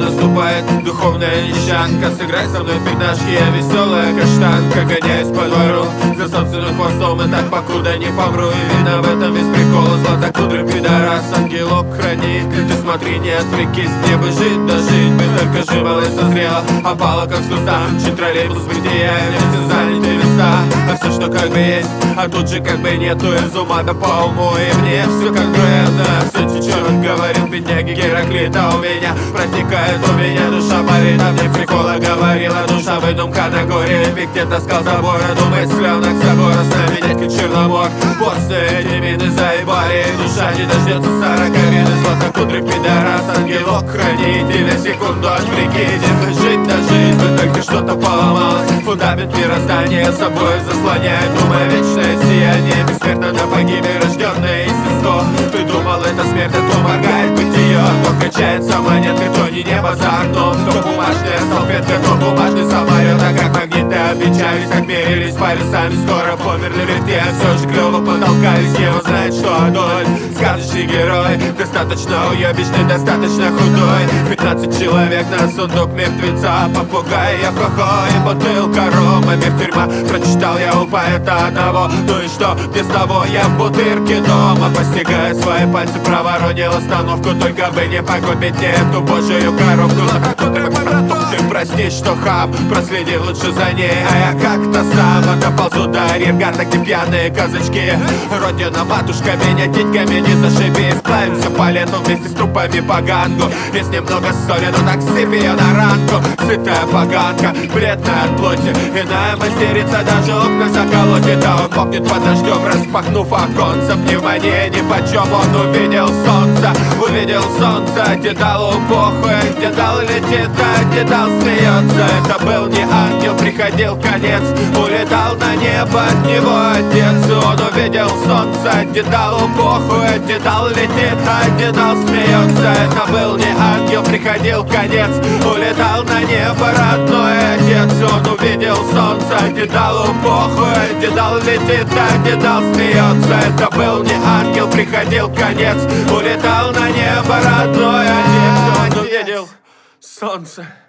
наступает духовная нищанка. Сыграй со мной в пятнашки, я веселая каштанка. Гоняюсь по двору за собственным хвостом, и так покуда не помру. И видно в этом весь прикол. Златокудрый пидорас, ангелок-хранитель. Ты смотри, не отвлекись, мне бы жить, да жить бы. Только же малыш созрела, опала как с куста. Чуть троллейбус бытия, мне все заняты места. А все, что как бы есть, а тут же как бы нету. Из ума да по уму, и мне все как бренда. Все чечёнок говорил бедняги Гераклита. У меня протекает, у меня душа болит. А мне прикола говорила душа, выдумка на горе. Эпиктет таскал за бороду, мысленок собора. С нами дядька Черномор, после эти мины заебали. Душа не дождется 40 вины. Златокудрый пидорас, ангелок-хранитель. На секунду отвлеките, бы жить, да жить бы. Только что-то поломалось, фундамент мироздания собой заслоняет. Думаю, вечное сияние, бессмертно на погибель рожденное естество. Ты думал, это смерть, а то моргает бытие. Кто качается монеткой, то не небо за окном. То бумажная салфетка, то бумажный самолет. А как магниты обещались, как мерились полюсами. Скоро померли летя, все же клево потолкались. Ева знает, что Адоль сказочный герой. Достаточно уебищный, достаточно худой. 15 человек на сундук мертвеца. Попугай, я плохой, бутылка рома. Мир тюрьма, прочитал я у поэта одного. Ну и что, без того я в бутырке дома. Постигая свои пальцы, проворонил остановку. Только бы не погубить мне эту божию коробку. Ты прости, что хам, проследи лучше за ней. А я как-то сам доползу до арьергарда, где пьяные казачки. Родина, матушка, меня деньгами не зашиби. Сплавимся по лету вместе с трупами по гангу. Есть немного соли, но так сыпь ее на ранку. Сытая поганка, бледная от плоти. Иная мастерица, даже окна заколотит. А он мокнет под дождем, распахнув оконца. Пневмония нипочем, он увидел солнце. Увидел солнце, дедалу похуй. Дедал летит, а дедал смеется. Это был не ангел, приходил конец. Улетал на небо от него отец. Он увидел солнце, дедалу похуй. Дедал летит, а дедал смеется. Это был не ангел, приходил конец. Улетал на небо родной отец. Он увидел солнце, дедалу похуй. Дедал летит, а дедал смеется. Это был не ангел, приходил конец. Улетал на небо родной отец. Он увидел солнце.